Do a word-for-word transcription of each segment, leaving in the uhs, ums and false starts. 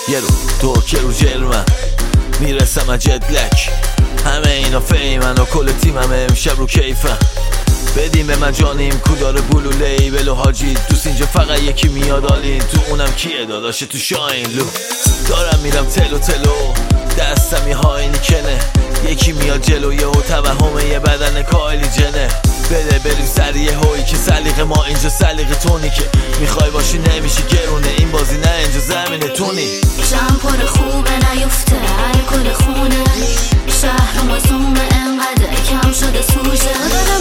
یه رو ترکیه رو جرمن میرسم از جدلک، همه اینا فیمن و کل تیمم امشب رو کیفن. بدیم به من جانیم کودار بلو لیبل و حاجی دوست، اینجا فقط یکی میاد آلین، تو اونم کیه داداشه تو شاین لو. دارم میرم تلو تلو دستم یه هاینی کنه، یکی میاد جلویه و توهمه یه بدن کایلی جنه. بده بریم سریع هوی که سلیقه ما اینجا سلیقه تونی، که میخوای باشی نمیشی گرونه، این بازی نه اینجا زمینه تونی. جمع پر خوبه نیفته الکل خونه، شهر مزومه انقدر کم شده سوژه.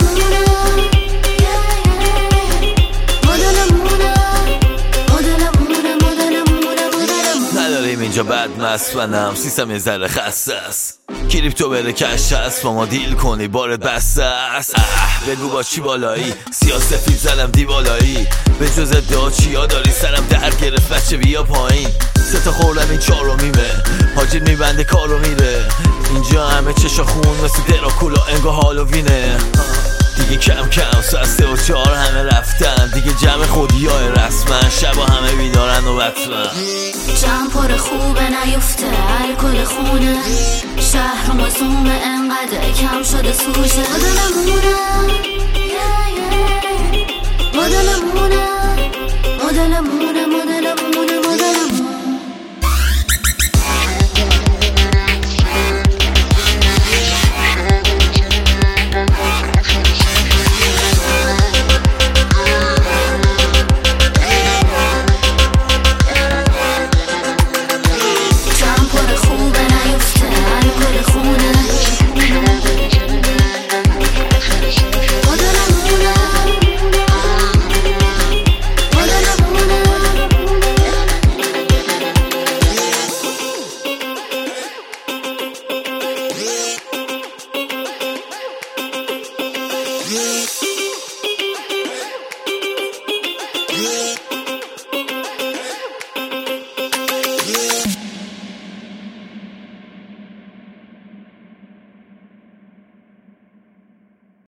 نداریم اینجا بد مسفنم، سیستم یه ذره خسته است، کریپتو بره کش هست با ما دیل کنی بارت بسته است. بگو با چی بالایی سیاه سفید زدم دی بالایی، به جز ادعا چیا داری سرم در گرفت بچه بیا پایین. سه تا خوردم این چار رو میمه حاجید میبنده کار رو میره، اینجا همه چشا خون مثل دراکولا انگاه هالووینه. دیگه کم کم ساعت سه و چهار همه رفتن دیگه، جمع خودی های رسمن شبا همه بیدارن و بطمن. جمع پر خوبه نیفته الکل خونه، شهر مزومه انقدر کم شده سوژه. مدلمونه مدلمونه مدلمونه